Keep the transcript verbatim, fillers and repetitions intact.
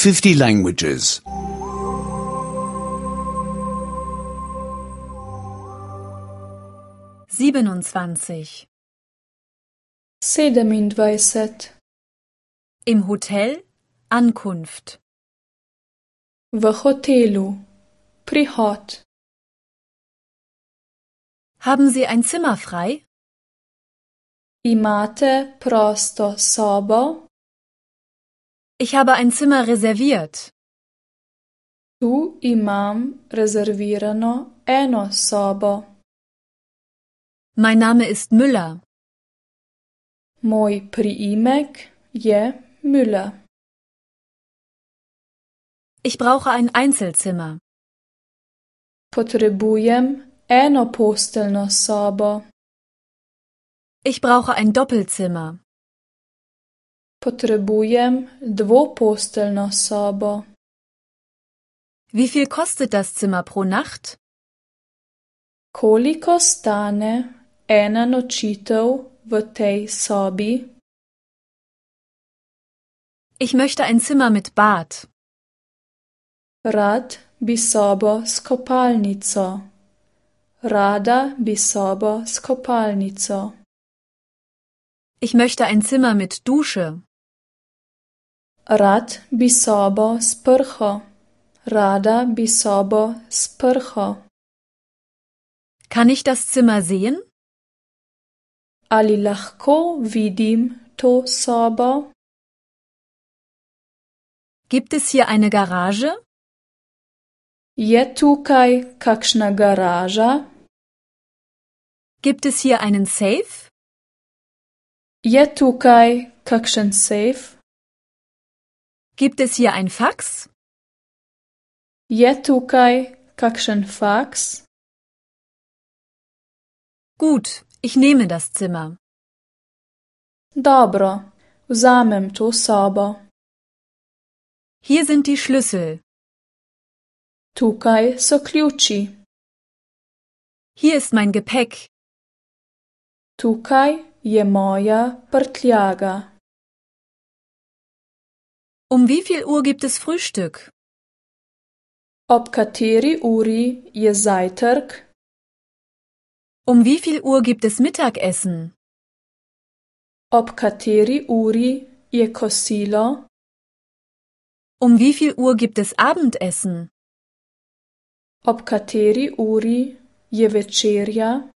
fifty languages. siebenundzwanzig. sedemindvajset. Im Hotel Ankunft. V hotelu. Prihod. Haben Sie ein Zimmer frei? Imate prosto sobo? Ich habe ein Zimmer reserviert. Tu imam rezervirano eno sobo. Mein Name ist Müller. Moj priimek je Müller. Ich brauche ein Einzelzimmer. Potrebujem eno posteljno sobo. Ich brauche ein Doppelzimmer. Potrebujem dvoposteljno sobo. Wie viel kostet das Zimmer pro Nacht? Koliko stane ena nočitev v tej sobi? Ich möchte ein Zimmer mit Bad. Rad bi sobo s kopalnico. Rada bi sobo s kopalnico. Ich möchte ein Zimmer mit Dusche. Rad bi sobo s prho. Rada bi sobo s prho. Kann ich das Zimmer sehen? Ali lahko vidim to sobo? Gibt es hier eine Garage? Je tukaj kakšna garaža? Gibt es hier einen Safe? Je tukaj kakšen sejf? Gibt es hier ein Fax? Je tukaj kakšen faks? Gut, ich nehme das Zimmer. Dobro, vzamem to sobo. Hier sind die Schlüssel. Tukaj so ključi. Hier ist mein Gepäck. Tukaj je moja prtljaga. Um wie viel Uhr gibt es Frühstück? Ob kateri uri je zajtrk? Um wie viel Uhr gibt es Mittagessen? Ob kateri uri je kosilo? Um wie viel Uhr gibt es Abendessen? Ob kateri uri je večerja?